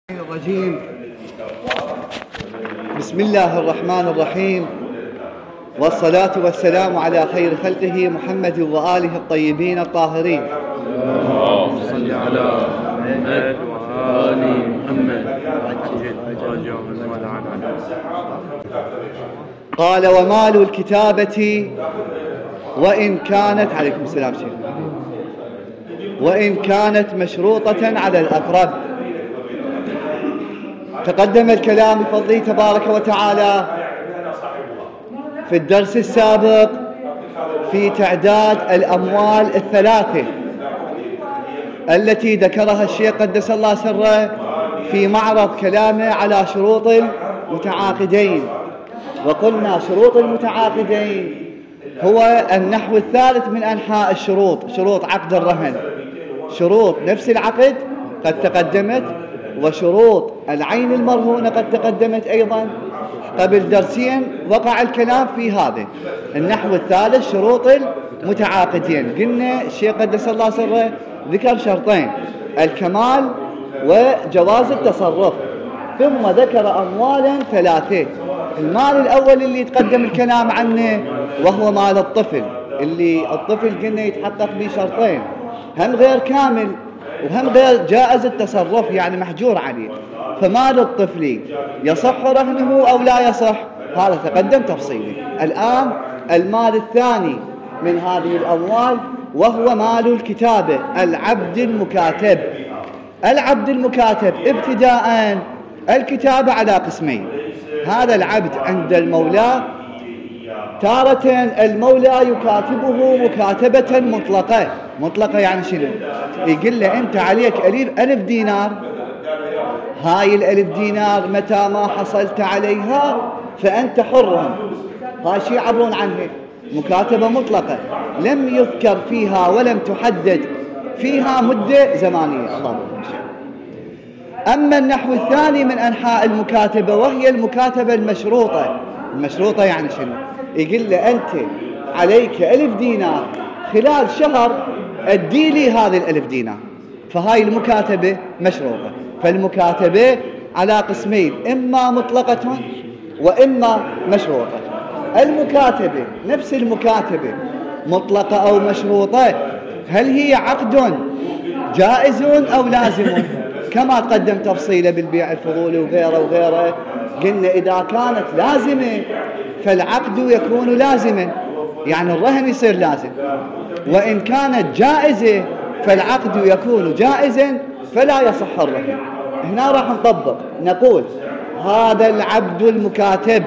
الرجيم. بسم الله الرحمن الرحيم، والصلاة والسلام على خير خلقه محمد وآله الطيبين الطاهرين. اللهم صل على محمد وآل محمد. قال: ومال الكتابة وإن كانت عليكم السلام شيخ وإن كانت مشروطة على الأقرب. تقدم الكلام بفضله تبارك وتعالى في الدرس السابق في تعداد الأموال الثلاثة التي ذكرها الشيخ قدس الله سره في معرض كلامه على شروط المتعاقدين. وقلنا شروط المتعاقدين هو النحو الثالث من أنحاء الشروط، شروط عقد الرهن، شروط نفس العقد قد تقدمت، وشروط العين المرهونة قد تقدمت أيضا. قبل درسين وقع الكلام في هذا النحو الثالث، شروط المتعاقدين. قلنا الشيخ قدس الله سره ذكر شرطين: الكمال وجواز التصرف، ثم ذكر أموالا ثلاثة. المال الأول اللي يتقدم الكلام عنه وهو مال الطفل، اللي الطفل قلنا يتحقق به شرطين: هم غير كامل وهم غير جائز التصرف، يعني محجور عليه. فمال الطفل يصح رهنه أو لا يصح، هذا تقدم تفصيله. الآن المال الثاني من هذه الأموال وهو مال الكتابة، العبد المكاتب. العبد المكاتب ابتداء الكتابة على قسمين: هذا العبد عند المولى تارة المولى يكاتبه مكاتبة مطلقة. مطلقة يعني شنو؟ يقول له أنت عليك 1000 دينار، هاي 1000 دينار متى ما حصلت عليها فأنت حر. هاي شيء يعبرون عنه مكاتبة مطلقة، لم يذكر فيها ولم تحدد فيها مدة زمانية. الله أكبر. أما النحو الثاني من أنحاء المكاتبة وهي المكاتبة المشروطة. المشروطة يعني شنو؟ يقول له أنت عليك 1000 دينار، خلال شهر أدي لي هذه 1000 دينار. فهاي المكاتبة مشروطة. فالمكاتبة على قسمين: إما مطلقة وإما مشروطة. المكاتبة نفس المكاتبة مطلقة أو مشروطة، هل هي عقد جائز أو لازم؟ كما تقدم تفصيله بالبيع الفضولي وغيره وغيره. قلنا إذا كانت لازمة فالعقد يكون لازما، يعني الرهن يصير لازم. وإن كانت جائزة فالعقد يكون جائزا فلا يصح الرهن. هنا راح نطبق، نقول هذا العبد المكاتب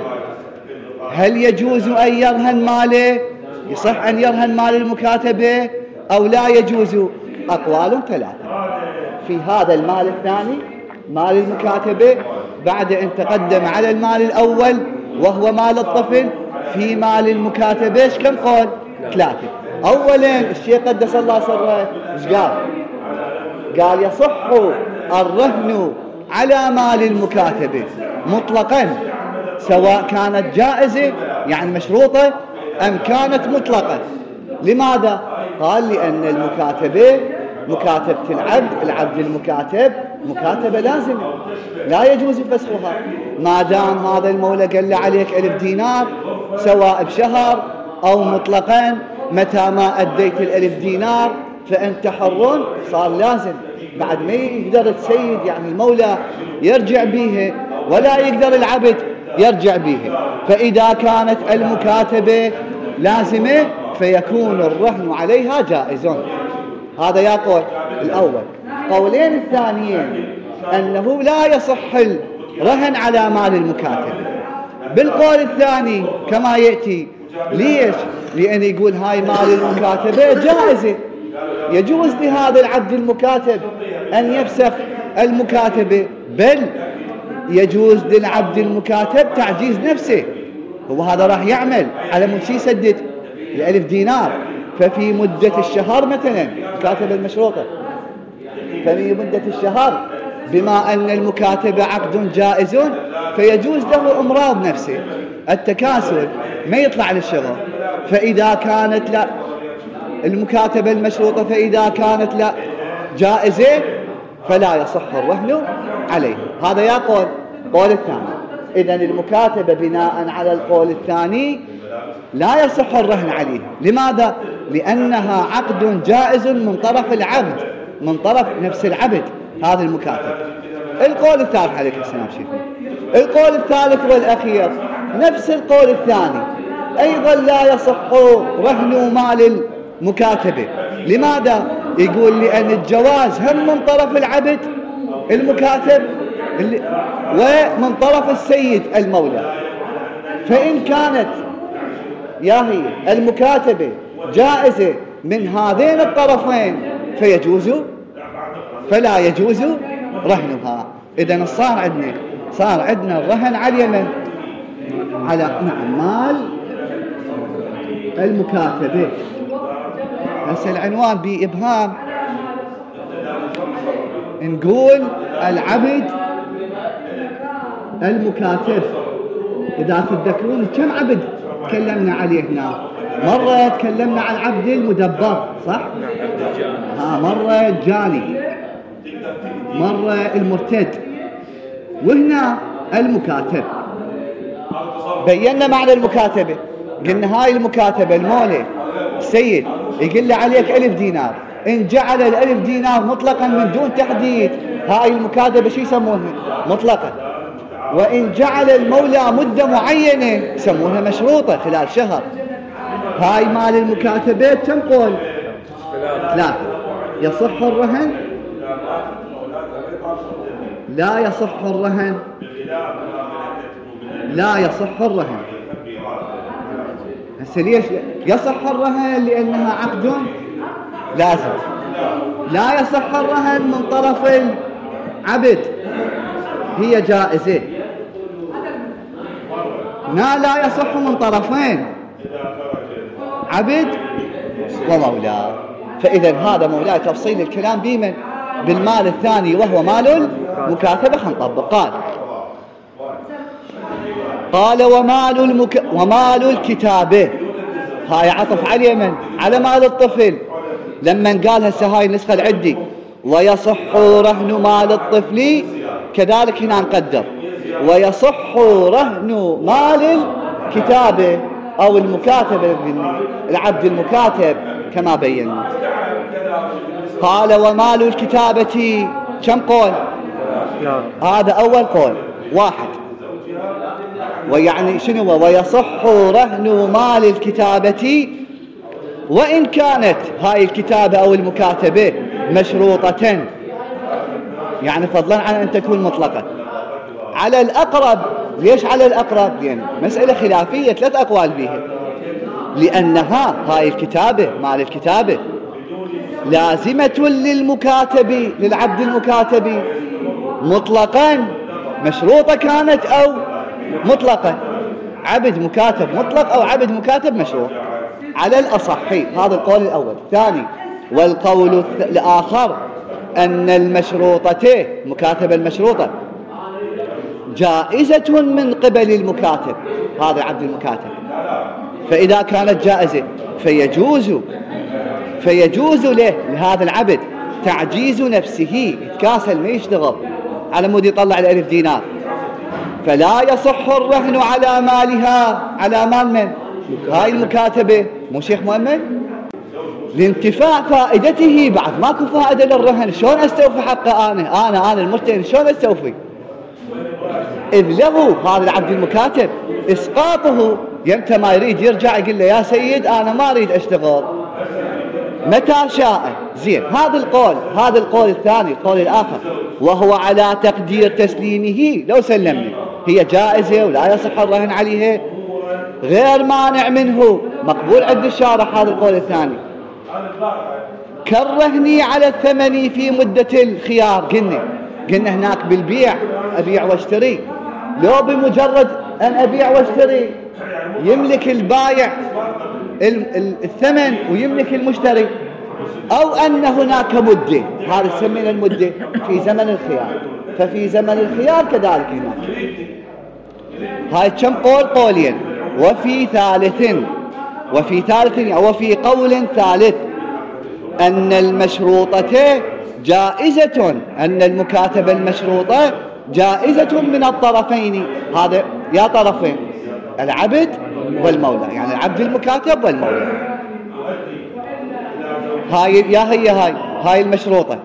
هل يجوز أن يرهن ماله؟ يصح أن يرهن مال المكاتبة أو لا يجوز؟ أقوال ثلاثة في هذا المال الثاني، مال المكاتبة، بعد أن تقدم على المال الأول وهو مال الطفل. في مال المكاتبة إيش كم قول؟ 3. أولا الشيخ قدس الله سره إيش قال؟ قال يصح الرهن على مال المكاتبة مطلقا، سواء كانت جائزة يعني مشروطة أم كانت مطلقة. لماذا؟ قال لأن المكاتبة مكاتبة العبد المكاتب مكاتبة لازمة لا يجوز فسخها. ما دام هذا المولى قال له عليك 1000 دينار سواء بشهر أو مطلقا، متى ما أديت 1000 دينار فأنت حر، صار لازم. بعد ما يقدر السيد يعني المولى يرجع به ولا يقدر العبد يرجع به. فإذا كانت المكاتبة لازمة فيكون الرهن عليها جائز. هذا يا قول الأول. قولين الثانيين أنه لا يصح الرهن على مال المكاتب. بالقول الثاني كما يأتي. ليش؟ لأن يقول هاي مال المكاتبة جائزة، يجوز لهذا العبد المكاتب أن يفسخ المكاتبة، بل يجوز للعبد المكاتب تعجيز نفسه. هو هذا راح يعمل على من يسدد 1000 دينار. ففي مدة الشهر مثلا المكاتبة المشروطة، ففي مدة الشهر بما أن المكاتبة عقد جائز فيجوز له إمراض نفسه، التكاسل، ما يطلع للشغل. فإذا كانت لا المكاتبة المشروطة، فإذا كانت لا جائزة فلا يصح الرهن عليه. هذا يا قول الثاني. إذن المكاتبة بناء على القول الثاني لا يصح الرهن عليه. لماذا؟ لأنها عقد جائز من طرف العبد، من طرف نفس العبد هذا المكاتب. القول الثالث عليك السلام شيخنا، القول الثالث والأخير نفس القول الثاني أيضا لا يصح رهن مال المكاتبة. لماذا؟ يقول لأن الجواز هم من طرف العبد المكاتب ومن طرف السيد المولى. فإن كانت هي المكاتبة جائزة من هذين الطرفين فلا يجوز رهنها. إذن صار عندنا الرهن على اليمن على مال المكاتبة. بس العنوان بإبهام نقول العبد المكاتب. إذا تتذكرون كم عبد تكلمنا عليه هنا؟ مرة تكلمنا عن العبد المدبر صح؟ مرة الجاني، مرة المرتد، وهنا المكاتب. بينا معنى المكاتبة، قلنا هاي المكاتبة المولى السيد يقول له عليك 1000 دينار، إن جعل 1000 دينار مطلقا من دون تحديد هاي المكاتبة شو يسمونها؟ مطلقا. وإن جعل المولى مدة معينة يسمونها مشروطة خلال شهر. هاي مال المكاتبات كم قول؟ لا يصح الرهن، لا يصح الرهن، لا يصح الرهن. هسه ليش يصح الرهن؟ لأنها عقد لازم. لا يصح الرهن من طرف العبد، هي جائزة. لا يصح من طرفين عبد ومولاه. فإذا هذا مولاه تفصيل الكلام بمن؟ بالمال الثاني وهو مال المكاتبة. حنطبق. قال ومال الكتابة. هاي عطف على اليمن على مال الطفل. لما قال هسه هاي النسخة العدي ويصح رهن مال الطفل، كذلك هنا نقدر ويصح رهن مال الكتابة أو المكاتبة، العبد المكاتب كما بينا. قال ومال الكتابة كم قول؟ هذا أول قول واحد. ويعني شنو؟ ويصح رهن مال الكتابة وإن كانت هاي الكتابة أو المكاتبة مشروطة، يعني فضلا عن أن تكون مطلقة. على الأقرب. ليش على الأقرب؟ لأن مسألة خلافية 3 أقوال بها. لأنها هاي الكتابة مال الكتابة لازمة للمكاتب، للعبد المكاتب مطلقا، مشروطة كانت أو مطلقة. عبد مكاتب مطلق أو عبد مكاتب مشروط على الأصحي. هذا القول الأول. ثاني والقول الآخر أن المشروطة مكاتبة المشروطة جائزة من قبل المكاتب، هذا عبد المكاتب. فإذا كانت جائزة فيجوز له لهذا العبد تعجيز نفسه، يتكاسل ما يشتغل على مود يطلع 1000 دينار. فلا يصح الرهن على مالها، على مال من؟ هاي المكاتبة. مو شيخ مؤمن؟ لانتفاع فائدته. بعد ماكو فائدة للرهن، شلون استوفي حقه؟ أنا المرتهن شلون استوفي؟ إذ له هذا العبد المكاتب إسقاطه يمتى ما يريد يرجع يقول له يا سيد أنا ما أريد أشتغل متى شاء. زين. هذا القول الثاني. القول الآخر وهو على تقدير تسليمه لو سلمني هي جائزة ولا يصح الرهن عليها، غير مانع منه، مقبول عند الشارح. هذا القول الثاني. كالرهن على الثمن في مدة الخيار. قلنا هناك بالبيع أبيع واشتري، لو بمجرد أن أبيع واشتري يملك البايع الثمن ويملك المشتري، أو أن هناك مدة، هذا يسمينا المدة في زمن الخيار. ففي زمن الخيار كذلك هناك. هاي كم قول؟ قولين. وفي ثالث أو في قول ثالث أن المشروطة جائزة، أن المكاتبة المشروطة جائزة من الطرفين. هذا يا طرفين، العبد والمولى، يعني العبد المكاتب والمولى. هاي يا هاي المشروطة.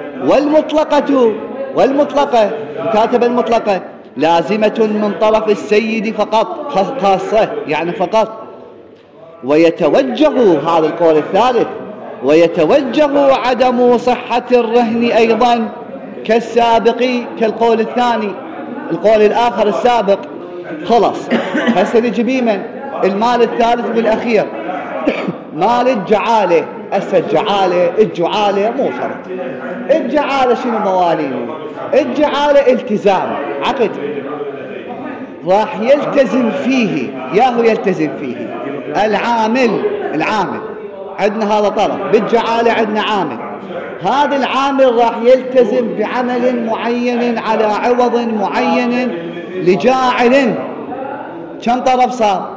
والمطلقة المكاتبة المطلقة لازمة من طرف السيد فقط، خاصة يعني فقط. ويتوجه، هذا القول الثالث، ويتوجه عدم صحة الرهن أيضا كالسابق، كالقول الثاني. القول الآخر السابق خلص، هسه نجي بيمن المال الثالث والأخير مال الجعالة. هسه الجعالة مو شرط. الجعالة شنو موالينه؟ الجعالة التزام، عقد راح يلتزم فيه، ياهو يلتزم فيه العامل. عندنا هذا طرف بالجعالة، عندنا عامل. هذا العامل راح يلتزم بعمل معين على عوض معين لجاعل. كم طرف صار؟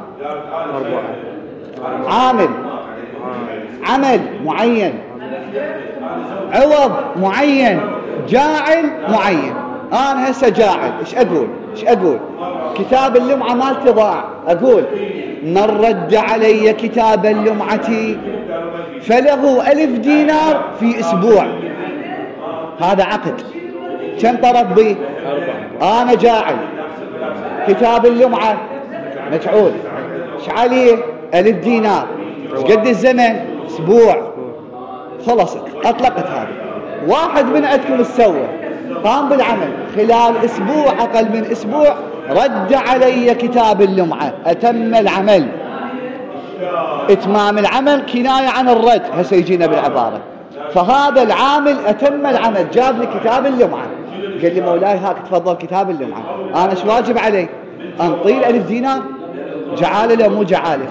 4. عمل معين، عوض معين، جاعل معين. أنا هسه جاعل، إيش أقول؟ كتاب اللمعة مالتي ضاع، أقول من رد علي كتاب اللمعة فله 1000 دينار في أسبوع. هذا عقد. كم طرف بي؟ 4. أنا جاعل، كتاب اللمعة مجعول، إيش عليه؟ 1000 دينار. إيش قد الزمن؟ أسبوع. خلصت، أطلقت هذا. واحد من عندكم السوى قام بالعمل خلال أسبوع، أقل من أسبوع، رد علي كتاب اللمعة، أتم العمل. إتمام العمل كناية عن الرد، هسه يجينا بالعبارة. فهذا العامل أتم العمل، جاب لي كتاب اللمعة، قال لي مولاي هاك تفضل كتاب اللمعة. أنا ايش واجب علي؟ أنطيل 1000 دينار؟ جعالة لو مو جعالة؟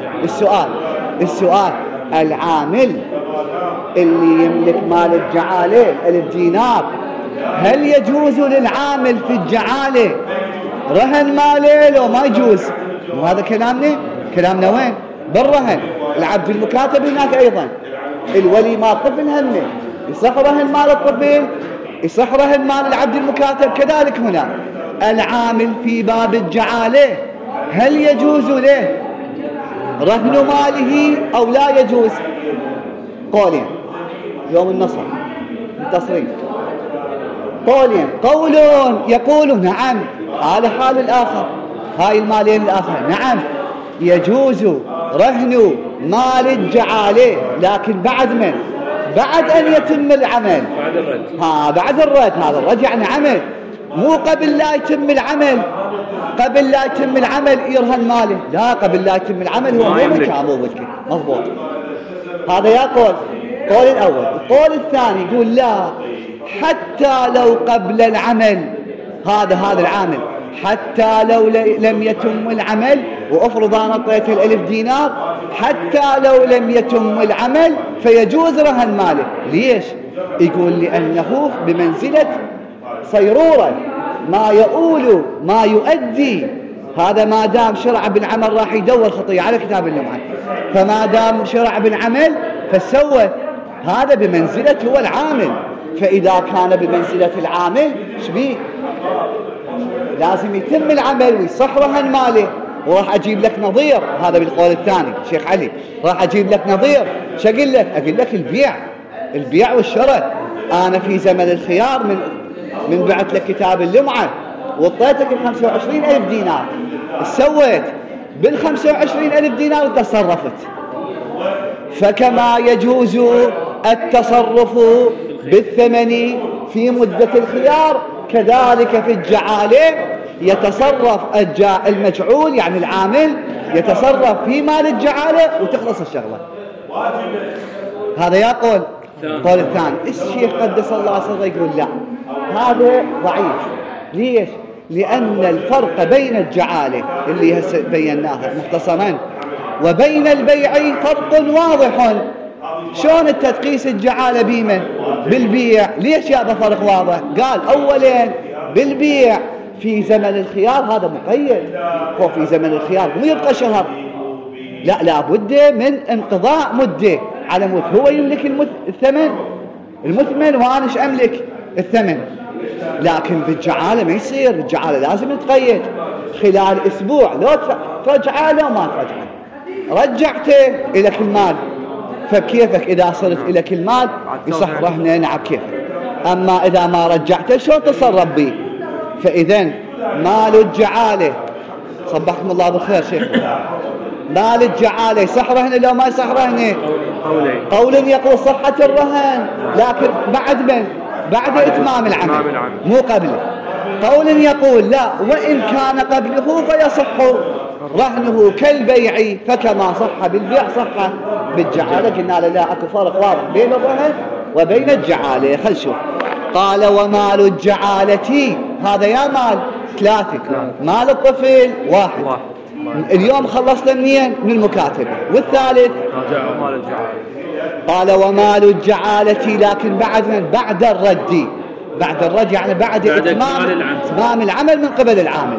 السؤال العامل اللي يملك مال الجعالة 1000 دينار، هل يجوز للعامل في الجعالة رهن ماله لو ما يجوز؟ وهذا كلامنا وين؟ بالرهن. العبد المكاتب هناك أيضا، الولي مال الطفل همه يصح رهن مال الطفل، يصح رهن مال العبد المكاتب كذلك. هنا العامل في باب الجعالة هل يجوز له رهن ماله أو لا يجوز؟ قولين يوم النصر التصريف. قولين، قول يقول نعم، هذا حال الآخر، هاي المالين الآخر، نعم يجوز رهن مال الجعالة، لكن بعد من؟ بعد أن يتم العمل، بعد الرد. هذا الرد يعني عمل، مو قبل لا يتم العمل. قبل لا يتم العمل يرهن ماله، لا، قبل لا يتم العمل هو مو ملكه. مضبوط. هذا يا قول الأول. القول الثاني يقول لا، حتى لو قبل العمل، هذا العامل حتى لو لم يتم العمل، وأفرض أنا أعطيته 1000 دينار، حتى لو لم يتم العمل فيجوز رهن ماله. ليش؟ يقول لأنه بمنزلة صيرورة، ما يؤدي. هذا ما دام شرع بالعمل راح يدور خطية على كتاب اللمعة، فما دام شرع بالعمل فسوى هذا بمنزلة هو العامل. فإذا كان بمنزلة العامل شبيه؟ لازم يتم العمل ويصح رهن ماله. وراح أجيب لك نظير، هذا بالقول الثاني شيخ علي، راح أجيب لك نظير. شو أقول لك؟ أقول لك البيع والشراء. أنا في زمن الخيار من بعت لك كتاب اللمعة وطيتك 25,000 دينار، سويت بال25,000 دينار تصرفت، فكما يجوز التصرف بالثمن في مدة الخيار كذلك في الجعالة يتصرف المجعول، يعني العامل يتصرف في مال الجعالة وتخلص الشغلة. هذا يا قول الثاني. الشيخ قدس الله سره يقول لا، هذا ضعيف. ليش؟ لأن الفرق بين الجعالة اللي هسه بيناها مختصرا وبين البيع فرق واضح. شلون التدقيس الجعالة بيمن؟ بالبيع. ليش يابا فرق واضح؟ قال أولا بالبيع في زمن الخيار هذا مقيد، هو في زمن الخيار مو يبقى شهر، لا، لابد من انقضاء مدة على مد، هو يملك الثمن المثمن وأنا إيش أملك الثمن. لكن بالجعالة ما يصير، بالجعالة لازم نتقيد خلال أسبوع، لو ترجعه لو ما ترجعه، رجعته إلى كل مال فبكيفك. إذا صرت إلى كل مال يصح رهنه، نعم كيفك. أما إذا ما رجعته شلون تصرف به؟ فإذا مال الجعالة، صبحكم الله بالخير شيخ، مال الجعالة يصح رهنه لو ما يصح رهنه؟ قول يقول صحة الرهن، لكن بعد من؟ بعد إتمام العمل مو قبله. قول يقول لا، وإن كان قبله فيصح رهنه كالبيع، فكما صح بالبيع صح بالجعالة. قلنا لا أكو فرق واضح بين الرهن وبين الجعالة. خل شوف، قال ومال الجعالة، هذا يا مال ثلاثة، مال الطفل واحد. اليوم خلصنا منين؟ من المكاتبة. والثالث مال الجعالة. قال ومال الجعالة، لكن بعد من؟ بعد الرد. بعد الرد يعني بعد إتمام العمل من قبل العامل.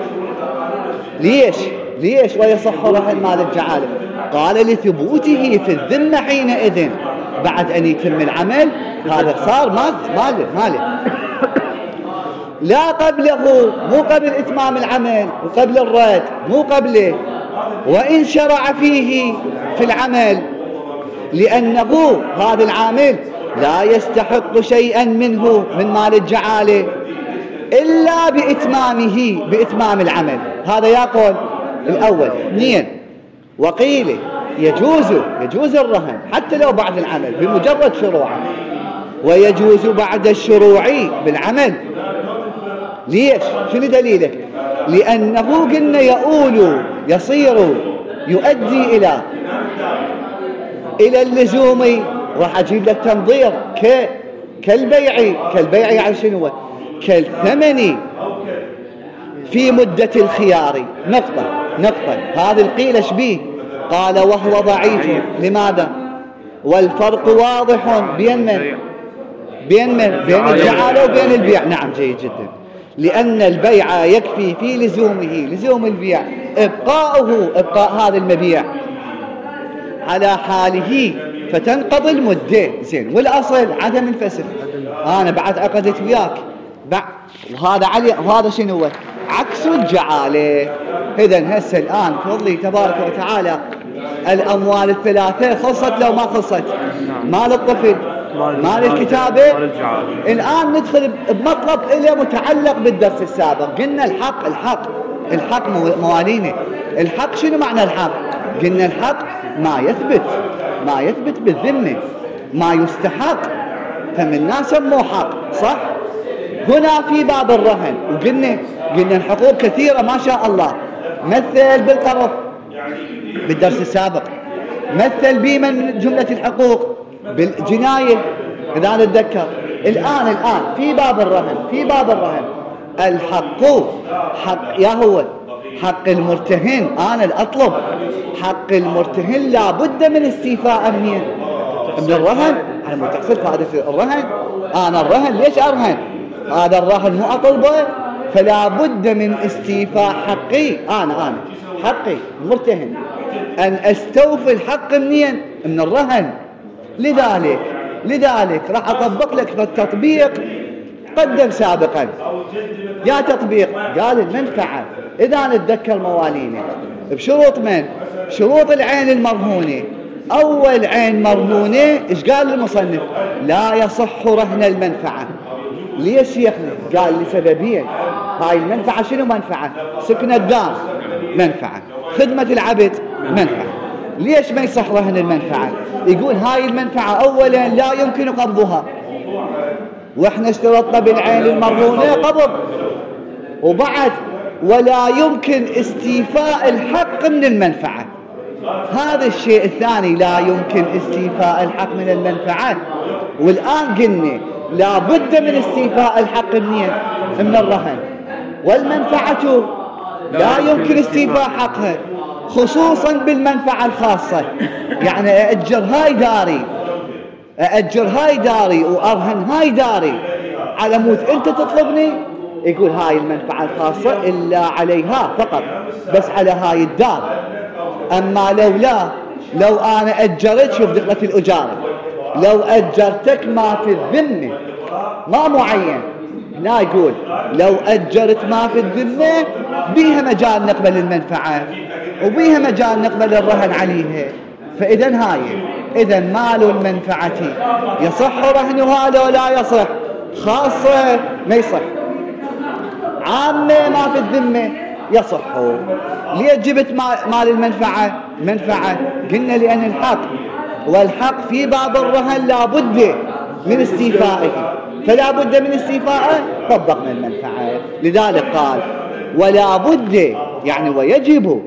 ليش ويصح رهن مال الجعالة؟ قال لثبوته في الذمة حينئذ، بعد أن يتم العمل هذا صار ماله. لا قبله، مو قبل إتمام العمل وقبل الرد، مو قبله. وإن شرع فيه في العمل، لأنه هذا العامل لا يستحق شيئا منه من مال الجعالة إلا بإتمام العمل. هذا يقول الأول. اثنين، وقيل يجوز الرهن حتى لو بعد العمل بمجرد شروعه، ويجوز بعد الشروع بالعمل. ليش؟ شنو دليلك؟ لأنه قلنا يصير يؤدي إلى اللزوم. راح أجيب لك تنظير كالبيع يعني شنو؟ كالثمن في مدة الخيار. نقطة. هذا القيل شبيه. قال وهو ضعيف. لماذا؟ والفرق واضح بين الجعالة وبين البيع. نعم جيد جدا. لأن البيع يكفي في لزوم البيع إبقاء هذا المبيع على حاله فتنقضي المدة. زين، والأصل عدم الفسخ. أنا بعد عقدت وياك وهذا شنو هو؟ عكس الجعالة. إذن هسه الآن فضلي تبارك وتعالى الأموال الثلاثة خلصت لو ما خلصت؟ مال الطفل، مال الكتابة. الآن ندخل بمطلب إليه متعلق بالدرس السابق. قلنا الحق موالينه. الحق شنو معنى الحق؟ قلنا الحق ما يثبت بالذمة، ما يستحق، فمن ناس سموه حق. صح؟ هنا في باب الرهن، وقلنا الحقوق كثيرة ما شاء الله. مثل بالقرض بالدرس السابق، مثل بما من جملة الحقوق بالجناية إذا نتذكر. الآن في باب الرهن الحق يا هو حق المرتهن. أنا الأطلب حق المرتهن لا بد من استيفاء من الرهن. أنا مو تقصد فائدة الرهن. أنا الرهن ليش أرهن؟ هذا الرهن مو أطلبه، فلا بد من استيفاء حقي. أنا حقي مرتهن أن أستوفي الحق من الرهن. لذلك راح أطبق لك التطبيق قدم سابقا. يا تطبيق قال المنفعة إذا نتذكر موالينه بشروط من؟ شروط العين المرهونة. أول عين مرهونة إيش قال المصنف؟ لا يصح رهن المنفعة. ليش شيخنا؟ قال لسببين. هاي المنفعة شنو منفعة؟ سكن الدار منفعة، خدمة العبد منفعة. ليش ما يصح رهن المنفعة؟ يقول هاي المنفعة أولا لا يمكن قبضها، وإحنا اشترطنا بالعين المرهونة قبض، وبعد ولا يمكن استيفاء الحق من المنفعة. هذا الشيء الثاني، لا يمكن استيفاء الحق من المنفعة. والآن قلنا لا بد من استيفاء الحق من الرهن. والمنفعة لا يمكن استيفاء حقها، خصوصا بالمنفعة الخاصة. يعني أأجر هاي داري وأرهن هاي داري على مود أنت تطلبني. يقول هاي المنفعة الخاصة إلا عليها فقط، بس على هاي الدار. أما لو أنا أجرت، شوف دخلت الأجارة، لو أجرتك ما في الذمة، ما معين، لا يقول لو أجرت ما في الذمة بيها مجال نقبل المنفعة وبيها مجال نقبل الرهن عليها. فإذا هاي إذا مال المنفعة يصح رهنها لو لا يصح، خاصة ما يصح، عامة ما في الذمة يصح. ليه جبت مال المنفعة؟ منفعة قلنا لأن الحق، والحق في باب الرهن لا بد من استيفائه، فلا بد من استيفائه طبقنا المنفعة. لذلك قال ولا بد يعني ويجب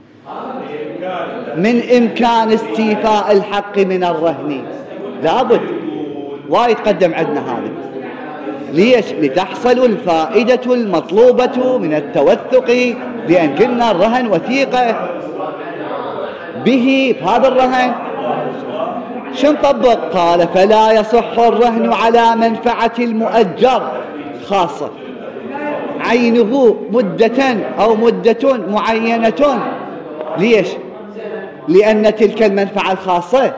من إمكان استيفاء الحق من الرهن، لا بد. وايد قدم عندنا هذا. ليش؟ لتحصل الفائدة المطلوبة من التوثق، لأن قلنا الرهن وثيقة به. هذا الرهن شو نطبق؟ قال فلا يصح الرهن على منفعة المؤجر خاصة عينه مدة أو مدة معينة. ليش؟ لأن تلك المنفعة الخاصة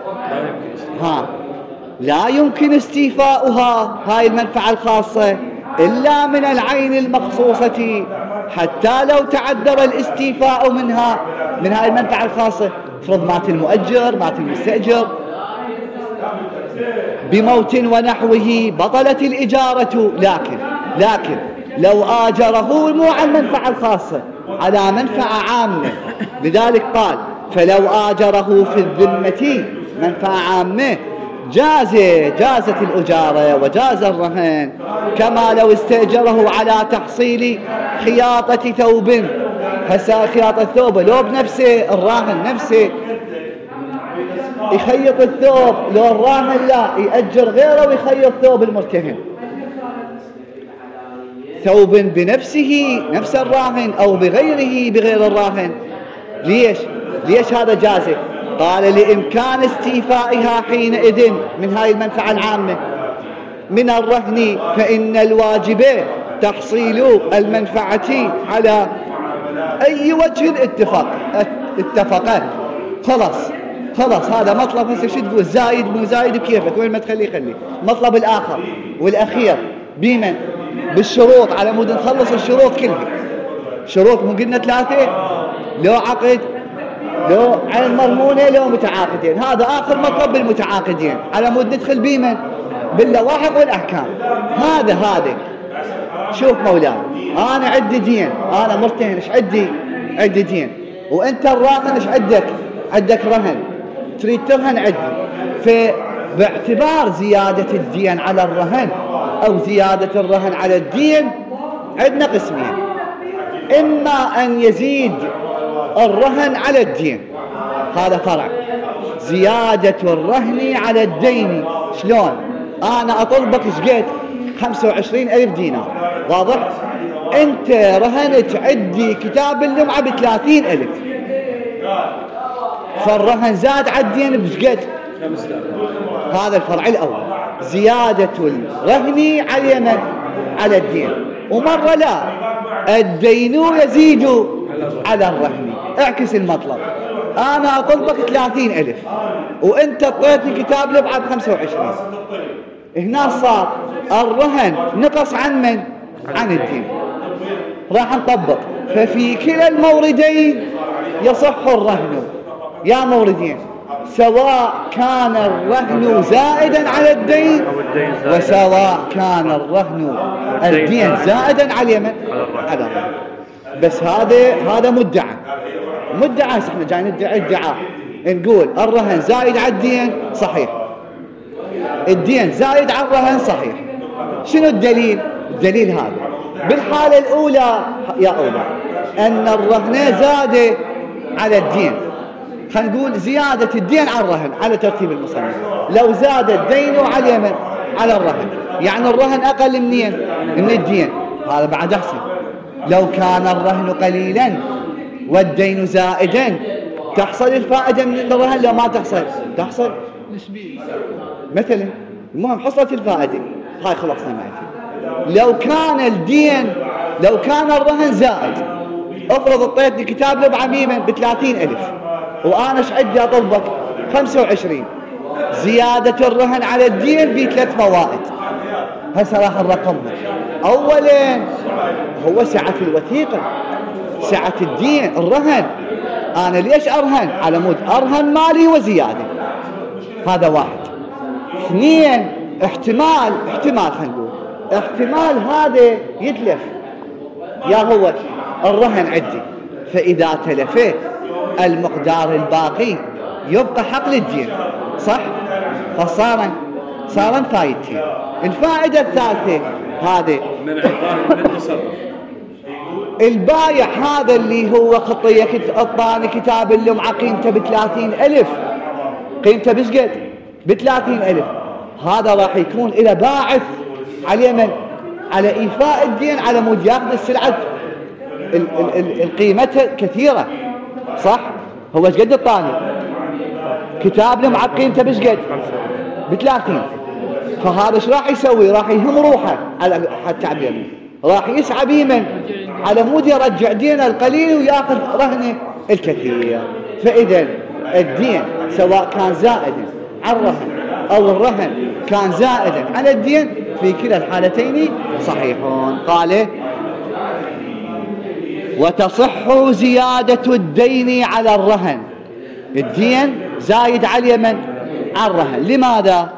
لا يمكن استيفاؤها، هاي المنفعة الخاصة، إلا من العين المخصوصة، حتى لو تعذر الاستيفاء منها من هاي المنفعة الخاصة. فرض مات المؤجر، مات المستأجر بموت ونحوه بطلت الإجارة. لكن لو آجره مو على المنفعة الخاصة، على منفعة عامة، لذلك قال فلو آجره في الذمة منفعة عامة جازت الأجارة وجاز الرهن، كما لو استأجره على تحصيل خياطة ثوب. هسا خياطة الثوب لو بنفسه الراهن نفسه يخيط الثوب، لو الراهن لا يأجر غيره ويخيط ثوب المرتهن، ثوب بنفسه نفس الراهن أو بغيره بغير الراهن. ليش هذا جازه؟ قال لإمكان استيفائها حينئذ من هاي المنفعة العامة من الرهن، فإن الواجب تحصيل المنفعة على أي وجه اتفق. خلاص هذا مطلب. هسه شو تقول؟ زايد مو زايد بكيفك، وين ما تخليه خليه. مطلب الآخر والأخير بمن؟ بالشروط، على مود نخلص الشروط كلها. شروط مو قلنا 3، لو عقد، لو عين مرمونة، لو متعاقدين. هذا آخر مطلب بالمتعاقدين، على مود ندخل بمن؟ باللواحق والأحكام. هذا شوف مولاي، أنا عندي دين، أنا مرتهن، إيش عندي دين، وأنت الراهن إيش عندك رهن، تريد ترهن عندي. فباعتبار زيادة الدين على الرهن أو زيادة الرهن على الدين عندنا قسمين: إما أن يزيد الرهن على الدين، هذا فرع. زيادة الرهن على الدين شلون؟ أنا أطلبك شقيت 25,000 دينار، واضح؟ أنت رهنت عندي كتاب اللمعة ب30,000، فالرهن زاد على الدين بشقيت 5,000. هذا الفرع الأول، زيادة الرهن على اليمن على الدين. ومرة لا، الدين يزيد على الرهن. اعكس المطلب، أنا أطلبك 30,000 وأنت اعطيتني كتاب لمعة ب25. هنا صار الرهن نقص عن من؟ عن الدين. راح نطبق. ففي كلا الموردين يصح الرهن يا موردين، سواء كان الرهن زائدا على الدين وسواء كان الدين زائدا على اليمن على الرهن. بس هذا مدعى. احنا جاي ندعي ادعاء، نقول الرهن زائد على الدين صحيح، الدين زائد على الرهن صحيح. شنو الدليل؟ الدليل هذا بالحالة الأولى يا أولى أن الرهن زاد على الدين. خلينا نقول زيادة الدين على الرهن على ترتيب المصنف. لو زاد الدين على اليمن على الرهن، يعني الرهن أقل من الدين، هذا بعد أحسن. لو كان الرهن قليلا والدين زائدا تحصل الفائدة من الرهن، لو ما تحصل نسبيا مثلا. المهم حصلت الفائدة، هاي خلصنا معي. لو كان الرهن زائد، افرض اعطيتني كتاب لبعة ب30,000 وأنا ايش عندي أطلبك 25، زيادة الرهن على الدين في 3 فوائد. هسه راح نرقمهم. أولا هو سعة الوثيقة، سعة الدين، الرهن. أنا ليش أرهن؟ على مود أرهن مالي وزيادة، هذا واحد. 2 احتمال خلينا نقول احتمال هذا يتلف، يا هو الرهن عندي، فإذا تلفت المقدار الباقي يبقى حق للدين، صح؟ فصار فايدتين. الفائدة الثالثة هذه منع الراهن من التصرف. البايع هذا اللي هو خطية أعطاني كتاب اللمعة قيمته ب30,000، قيمته بشقد؟ ب30,000. هذا راح يكون إلى باعث على من؟ على إيفاء الدين، على مود ياخذ السلعة القيمتها كثيرة، صح؟ هو ايش قد الطاني؟ كتاب لمعة قيمته بشقد؟ ب30. فهذا ايش راح يسوي؟ راح يهم روحه على التعبير، راح يسعى بيمن على مود يرجع دينه القليل وياخذ رهنه الكثير. فإذا الدين سواء كان زائدا على الرهن أو الرهن كان زائدا على الدين في كلا الحالتين صحيحون. قال وتصح زيادة الدين على الرهن، الدين زايد على من؟ على الرهن. لماذا؟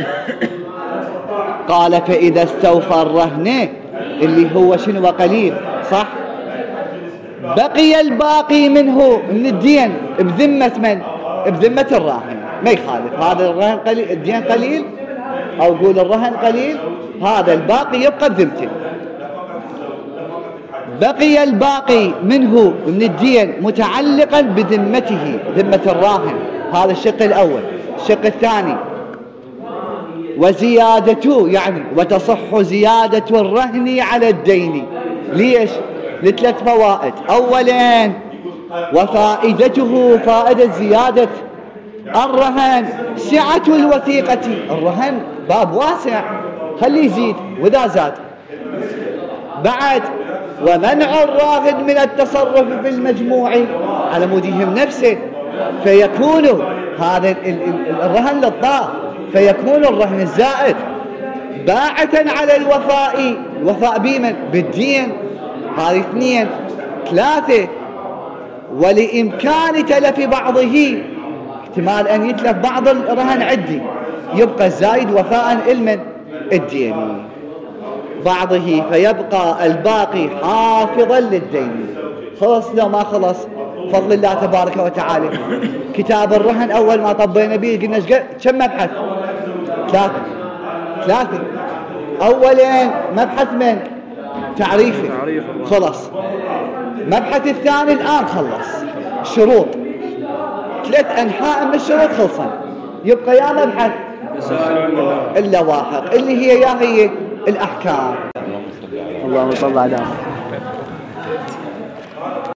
قال فإذا استوفى الرهن اللي هو شنو؟ قليل، صح؟ بقي الباقي منه من الدين بذمة من؟ بذمة الراهن. ما يخالف، هذا الرهن قليل، الدين قليل، أو قول الرهن قليل، هذا الباقي يبقى بذمته. بقي الباقي منه من الدين متعلقا بذمته، ذمة الراهن. هذا الشق الأول. الشق الثاني وزيادته، يعني وتصح زيادة الرهن على الدين. ليش؟ ل3 فوائد. أولا وفائدته، فائدة زيادة الرهن سعة الوثيقة. الرهن باب واسع، خليه يزيد، وإذا زاد بعد ومنع الراهن من التصرف في المجموع على مود يهم نفسه، فيكون هذا الرهن للطاف، فيكون الرهن الزائد باعثا على الوفاء بمن؟ بالدين. هذه 2. 3 ولإمكان تلف بعضه، احتمال أن يتلف بعض الرهن عندي، يبقى الزايد وفاء المن؟ الدين بعضه، فيبقى الباقي حافظا للدين. خلص لو ما خلص فضل الله تبارك وتعالى. كتاب الرهن أول ما طبينا به قلنا كم مبحث؟ 3. أولا مبحث من؟ تعريفه، خلص. مبحث الثاني الآن خلص، شروط. 3 أنحاء من الشروط خلصا، يبقى يا مبحث إلا واحد اللي هي الأحكام. اللهم صل على